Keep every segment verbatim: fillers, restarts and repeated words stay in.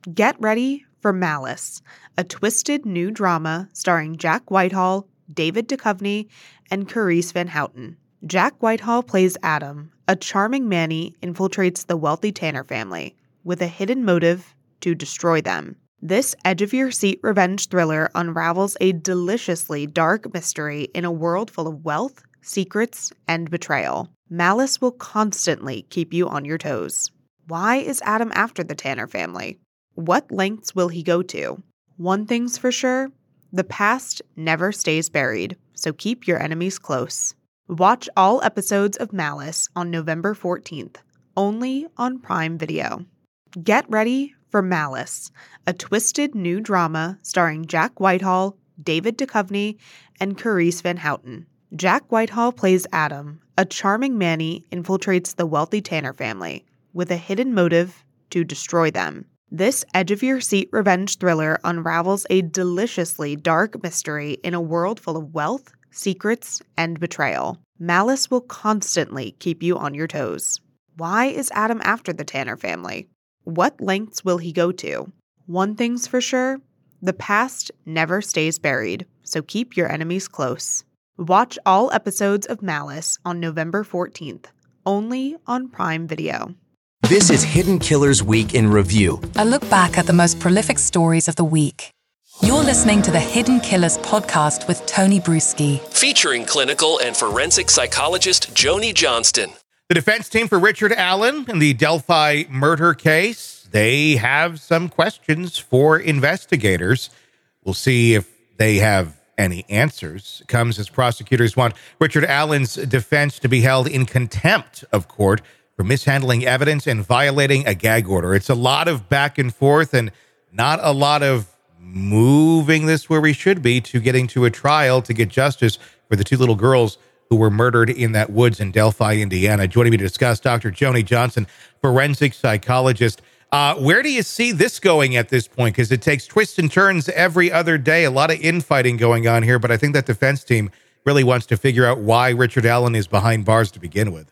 Get ready for Malice, a twisted new drama starring Jack Whitehall, David Duchovny, and Carice Van Houten. Jack Whitehall plays Adam, a charming Manny infiltrates the wealthy Tanner family with a hidden motive to destroy them. This edge-of-your-seat revenge thriller unravels a deliciously dark mystery in a world full of wealth, secrets, and betrayal. Malice will constantly keep you on your toes. Why is Adam after the Tanner family? What lengths will he go to? One thing's for sure, the past never stays buried, so keep your enemies close. Watch all episodes of Malice on November fourteenth, only on Prime Video. Get ready for Malice, a twisted new drama starring Jack Whitehall, David Duchovny, and Carice Van Houten. Jack Whitehall plays Adam, a charming Manny infiltrates the wealthy Tanner family with a hidden motive to destroy them. This edge-of-your-seat revenge thriller unravels a deliciously dark mystery in a world full of wealth, secrets, and betrayal. Malice will constantly keep you on your toes. Why is Adam after the Tanner family? What lengths will he go to? One thing's for sure, the past never stays buried, so keep your enemies close. Watch all episodes of Malice on November fourteenth, only on Prime Video. This is Hidden Killers Week in Review. A look back at the most prolific stories of the week. You're listening to the Hidden Killers podcast with Tony Bruschi. Featuring clinical and forensic psychologist Joni Johnston. The defense team for Richard Allen in the Delphi murder case, they have some questions for investigators. We'll see if they have any answers. It comes as prosecutors want Richard Allen's defense to be held in contempt of court for mishandling evidence and violating a gag order. It's a lot of back and forth and not a lot of moving this where we should be to getting to a trial to get justice for the two little girls who were murdered in that woods in Delphi, Indiana. Joining me to discuss, Doctor Joni Johnston, forensic psychologist. Uh, where do you see this going at this point? Because it takes twists and turns every other day. A lot of infighting going on here, but I think that defense team really wants to figure out why Richard Allen is behind bars to begin with.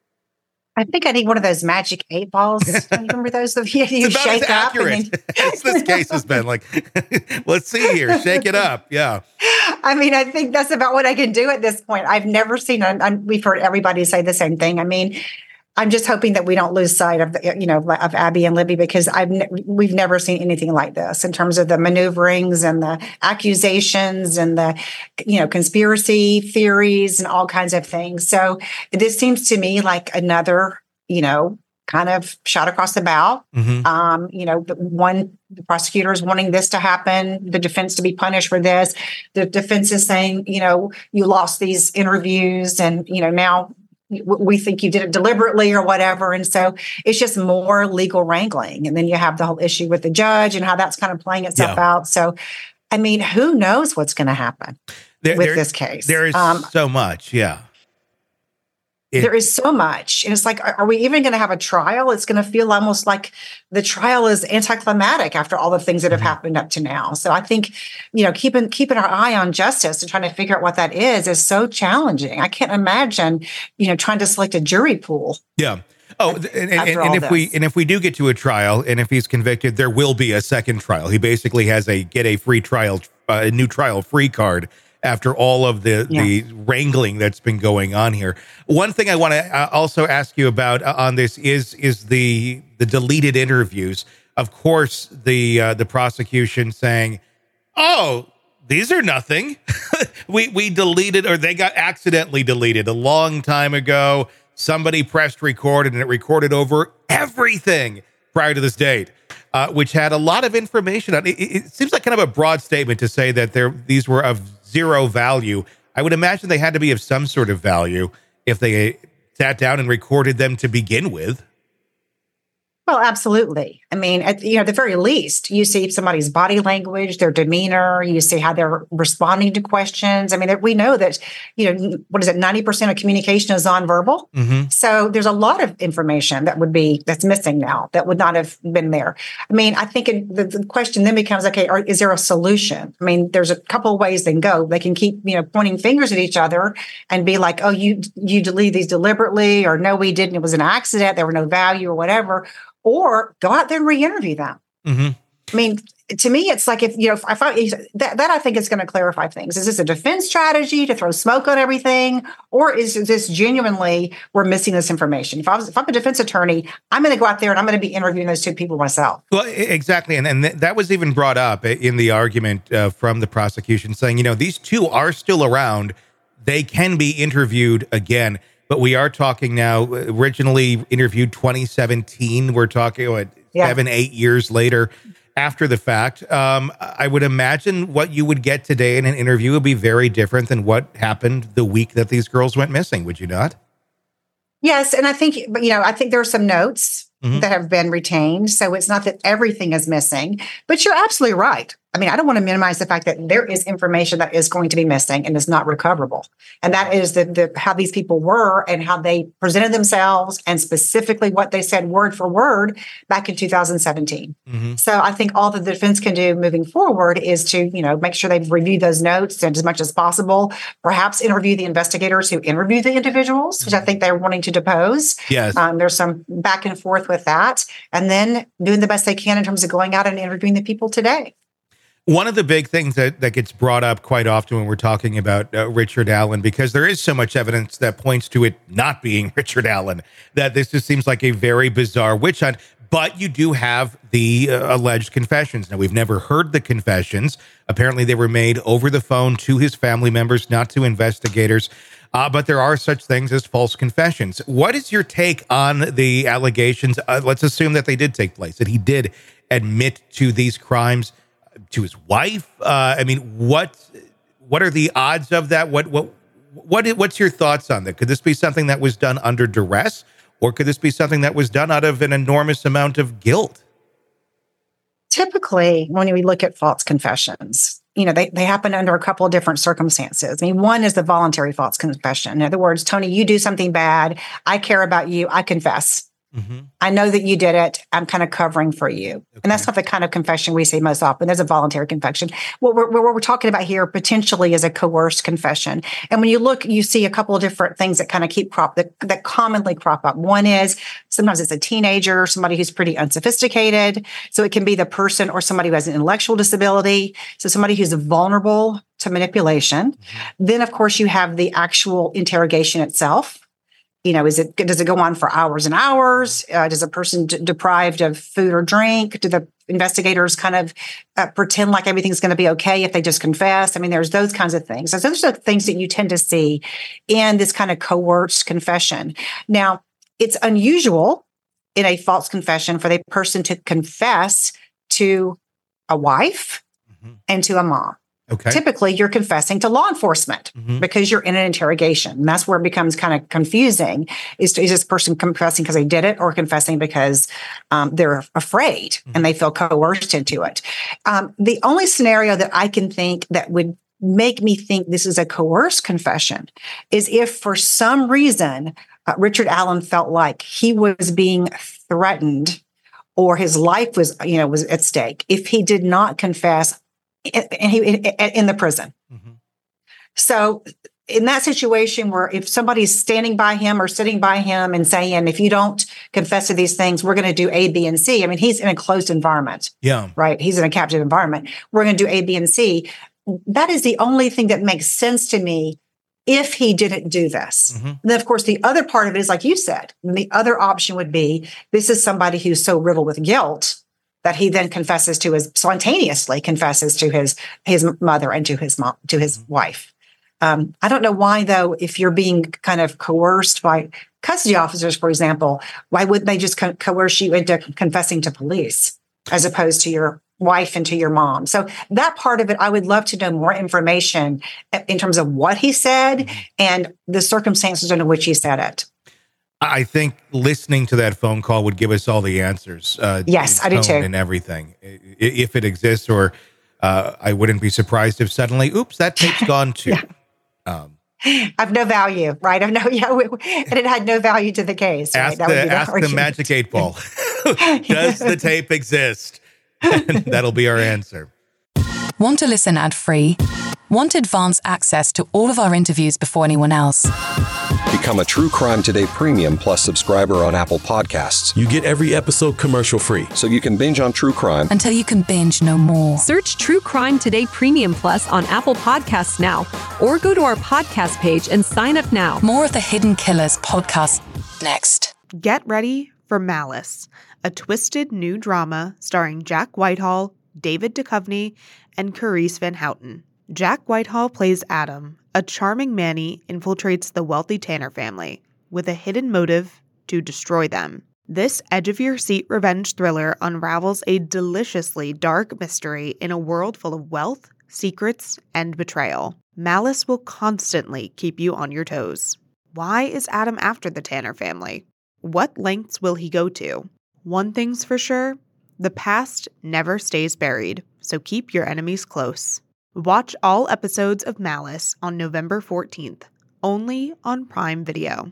I think I need one of those magic eight balls. Do you remember those that you, you shake as up? And then... as this case has been. Like, let's see here, shake it up. Yeah. I mean, I think that's about what I can do at this point. I've never seen, a, we've heard everybody say the same thing. I mean, I'm just hoping that we don't lose sight of, the, you know, of Abby and Libby, because I've ne- we've never seen anything like this in terms of the maneuverings and the accusations and the, you know, conspiracy theories and all kinds of things. So this seems to me like another, you know, kind of shot across the bow. Mm-hmm. Um, you know, the one the prosecutor is wanting this to happen, the defense to be punished for this. The defense is saying, you know, you lost these interviews and, you know, now we think you did it deliberately or whatever. And so it's just more legal wrangling. And then you have the whole issue with the judge and how that's kind of playing itself yeah. out. So, I mean, who knows what's going to happen there, with there, this case? There is um, so much. Yeah. It, there is so much. And it's like, are, are we even going to have a trial? It's going to feel almost like the trial is anticlimactic after all the things that have mm-hmm. happened up to now. So I think, you know, keeping keeping our eye on justice and trying to figure out what that is is so challenging. I can't imagine, you know, trying to select a jury pool. Yeah. Oh, and, and, and, and if this. we and if we do get to a trial, and if he's convicted, there will be a second trial. He basically has a get a free trial, uh, a new trial free card after all of the, yeah. the wrangling that's been going on here. One thing I want to uh, also ask you about uh, on this is is the the deleted interviews. Of course, the uh, the prosecution saying, "Oh, these are nothing. we we deleted, or they got accidentally deleted a long time ago. Somebody pressed record and it recorded over everything prior to this date." Uh, which had a lot of information on it. It seems like kind of a broad statement to say that there these were of zero value. I would imagine they had to be of some sort of value if they sat down and recorded them to begin with. Well, absolutely. I mean, at, you know, at the very least, you see somebody's body language, their demeanor, you see how they're responding to questions. I mean, we know that, you know, what is it, ninety percent of communication is nonverbal. Mm-hmm. So there's a lot of information that would be, that's missing now, that would not have been there. I mean, I think it, the, the question then becomes, okay, are, is there a solution? I mean, there's a couple of ways they can go. They can keep, you know, pointing fingers at each other and be like, oh, you, you deleted these deliberately, or no, we didn't. It was an accident. There were no value or whatever. Or go out there and re-interview them. Mm-hmm. I mean, to me, it's like if, you know, if I, that, that I think is going to clarify things. Is this a defense strategy to throw smoke on everything? Or is this genuinely, we're missing this information? If I was, if I'm a defense attorney, I'm going to go out there and I'm going to be interviewing those two people myself. Well, exactly. And, and th- that was even brought up in the argument uh, from the prosecution saying, you know, these two are still around. They can be interviewed again. But we are talking now, originally interviewed twenty seventeen. We're talking what, yeah. seven, eight years later. After the fact, um, I would imagine what you would get today in an interview would be very different than what happened the week that these girls went missing. Would you not? Yes. And I think, you know, I think there are some notes mm-hmm. that have been retained. So it's not that everything is missing, but you're absolutely right. I mean, I don't want to minimize the fact that there is information that is going to be missing and is not recoverable. And that is the, the how these people were and how they presented themselves and specifically what they said word for word back in two thousand seventeen. Mm-hmm. So I think all the defense can do moving forward is to, you know, make sure they've reviewed those notes and as much as possible, perhaps interview the investigators who interview the individuals, mm-hmm. which I think they're wanting to depose. Yes. Um, there's some back and forth with that. And then doing the best they can in terms of going out and interviewing the people today. One of the big things that, that gets brought up quite often when we're talking about uh, Richard Allen, because there is so much evidence that points to it not being Richard Allen, that this just seems like a very bizarre witch hunt. But you do have the uh, alleged confessions. Now, we've never heard the confessions. Apparently, they were made over the phone to his family members, not to investigators. Uh, but there are such things as false confessions. What is your take on the allegations? Uh, let's assume that they did take place, that he did admit to these crimes to his wife. Uh, I mean, what what are the odds of that? What what what what's your thoughts on that? Could this be something that was done under duress, or could this be something that was done out of an enormous amount of guilt? Typically, when we look at false confessions, you know, they, they happen under a couple of different circumstances. I mean, one is the voluntary false confession. In other words, Tony, you do something bad. I care about you. I confess. Mm-hmm. I know that you did it. I'm kind of covering for you. Okay. And that's not the kind of confession we see most often. There's a voluntary confession. What we're, what we're talking about here potentially is a coerced confession. And when you look, you see a couple of different things that kind of keep crop, that, that commonly crop up. One is sometimes it's a teenager, somebody who's pretty unsophisticated. So it can be the person or somebody who has an intellectual disability. So somebody who's vulnerable to manipulation. Mm-hmm. Then, of course, you have the actual interrogation itself. You know, is it, does it go on for hours and hours? Uh, does a person d- deprived of food or drink? Do the investigators kind of uh, pretend like everything's going to be okay if they just confess? I mean, there's those kinds of things. So those are the things that you tend to see in this kind of coerced confession. Now, it's unusual in a false confession for the person to confess to a wife mm-hmm. and to a mom. Okay. Typically, you're confessing to law enforcement mm-hmm. because you're in an interrogation. And that's where it becomes kind of confusing. Is, is this person confessing because they did it or confessing because um, they're afraid mm-hmm. and they feel coerced into it? Um, the only scenario that I can think that would make me think this is a coerced confession is if for some reason uh, Richard Allen felt like he was being threatened or his life was, you know, was at stake if he did not confess and he in the prison. Mm-hmm. So in that situation where if somebody's standing by him or sitting by him and saying, if you don't confess to these things, we're going to do A, B, and C. I mean, he's in a closed environment. Yeah. Right. He's in a captive environment. We're going to do A, B, and C. That is the only thing that makes sense to me if he didn't do this. Mm-hmm. And then, of course, the other part of it is, like you said, the other option would be this is somebody who's so riddled with guilt that he then confesses to his spontaneously confesses to his his mother and to his mom, to his mm-hmm. wife. Um, I don't know why, though, if you're being kind of coerced by custody officers, for example, why wouldn't they just co- coerce you into confessing to police as opposed to your wife and to your mom? So that part of it, I would love to know more information in terms of what he said mm-hmm. and the circumstances under which he said it. I think listening to that phone call would give us all the answers. Uh, yes, I do too. And everything, if it exists, or uh, I wouldn't be surprised if suddenly, oops, that tape's gone too. yeah. um, I've no value, right? I've no, yeah, and it had no value to the case. Ask, right? the, the, ask the magic eight ball. Does the tape exist? And that'll be our answer. Want to listen ad-free? Want advance access to all of our interviews before anyone else? Become a True Crime Today Premium Plus subscriber on Apple Podcasts. You get every episode commercial-free, so you can binge on true crime until you can binge no more. Search True Crime Today Premium Plus on Apple Podcasts now, or go to our podcast page and sign up now. More of the Hidden Killers podcast next. Get ready for Malice, a twisted new drama starring Jack Whitehall, David Duchovny, and Carice Van Houten. Jack Whitehall plays Adam, a charming Manny infiltrates the wealthy Tanner family with a hidden motive to destroy them. This edge-of-your-seat revenge thriller unravels a deliciously dark mystery in a world full of wealth, secrets, and betrayal. Malice will constantly keep you on your toes. Why is Adam after the Tanner family? What lengths will he go to? One thing's for sure, the past never stays buried, so keep your enemies close. Watch all episodes of Malice on November fourteenth, only on Prime Video.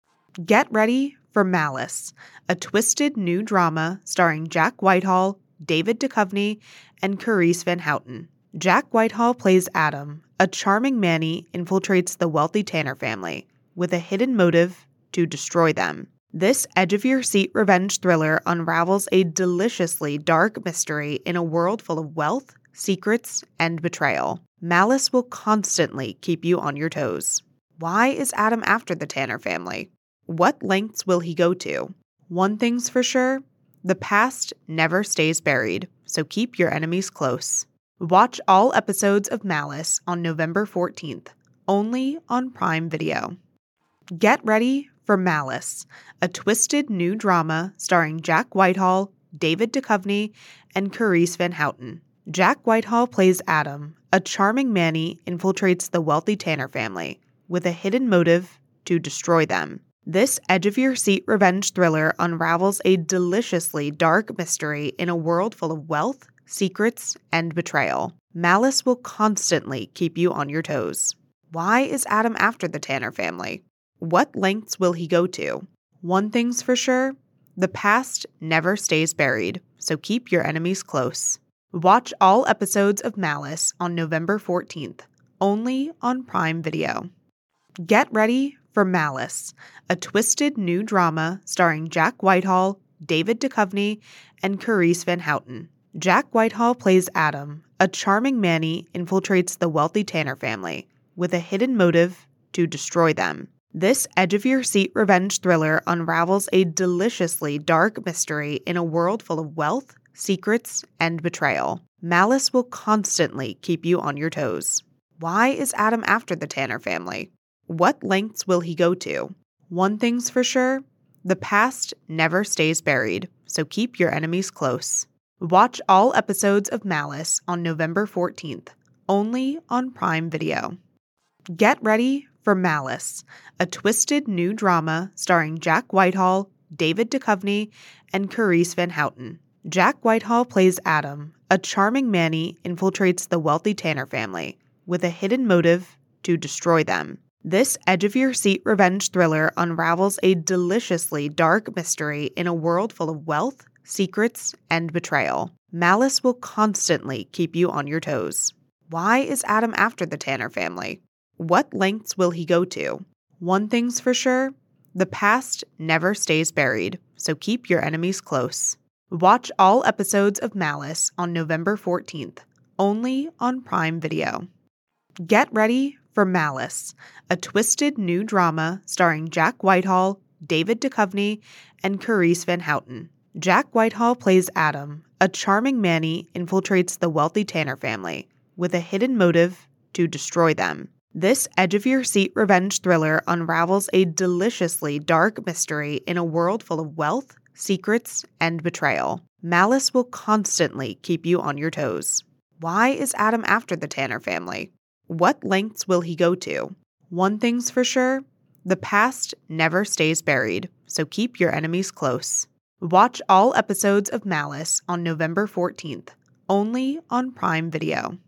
Get ready for Malice, a twisted new drama starring Jack Whitehall, David Duchovny, and Carice Van Houten. Jack Whitehall plays Adam, a charming Manny infiltrates the wealthy Tanner family with a hidden motive to destroy them. This edge-of-your-seat revenge thriller unravels a deliciously dark mystery in a world full of wealth, secrets, and betrayal. Malice will constantly keep you on your toes. Why is Adam after the Tanner family? What lengths will he go to? One thing's for sure, the past never stays buried, so keep your enemies close. Watch all episodes of Malice on November fourteenth, only on Prime Video. Get ready for Malice, a twisted new drama starring Jack Whitehall, David Duchovny, and Carice Van Houten. Jack Whitehall plays Adam, a charming Manny infiltrates the wealthy Tanner family with a hidden motive to destroy them. This edge-of-your-seat revenge thriller unravels a deliciously dark mystery in a world full of wealth, secrets, and betrayal. Malice will constantly keep you on your toes. Why is Adam after the Tanner family? What lengths will he go to? One thing's for sure, the past never stays buried, so keep your enemies close. Watch all episodes of Malice on November fourteenth, only on Prime Video. Get ready for Malice, a twisted new drama starring Jack Whitehall, David Duchovny, and Carice Van Houten. Jack Whitehall plays Adam, a charming Manny infiltrates the wealthy Tanner family with a hidden motive to destroy them. This edge-of-your-seat revenge thriller unravels a deliciously dark mystery in a world full of wealth, secrets, and betrayal. Malice will constantly keep you on your toes. Why is Adam after the Tanner family? What lengths will he go to? One thing's for sure, the past never stays buried, so keep your enemies close. Watch all episodes of Malice on November fourteenth, only on Prime Video. Get ready for Malice, a twisted new drama starring Jack Whitehall, David Duchovny, and Carice Van Houten. Jack Whitehall plays Adam, a charming Manny infiltrates the wealthy Tanner family with a hidden motive to destroy them. This edge-of-your-seat revenge thriller unravels a deliciously dark mystery in a world full of wealth, secrets, and betrayal. Malice will constantly keep you on your toes. Why is Adam after the Tanner family? What lengths will he go to? One thing's for sure, the past never stays buried, so keep your enemies close. Watch all episodes of Malice on November fourteenth, only on Prime Video. Get ready for Malice, a twisted new drama starring Jack Whitehall, David Duchovny, and Carice Van Houten. Jack Whitehall plays Adam, a charming Manny infiltrates the wealthy Tanner family with a hidden motive to destroy them. This edge-of-your-seat revenge thriller unravels a deliciously dark mystery in a world full of wealth, secrets, and betrayal. Malice will constantly keep you on your toes. Why is Adam after the Tanner family? What lengths will he go to? One thing's for sure, the past never stays buried, so keep your enemies close. Watch all episodes of Malice on November fourteenth, only on Prime Video.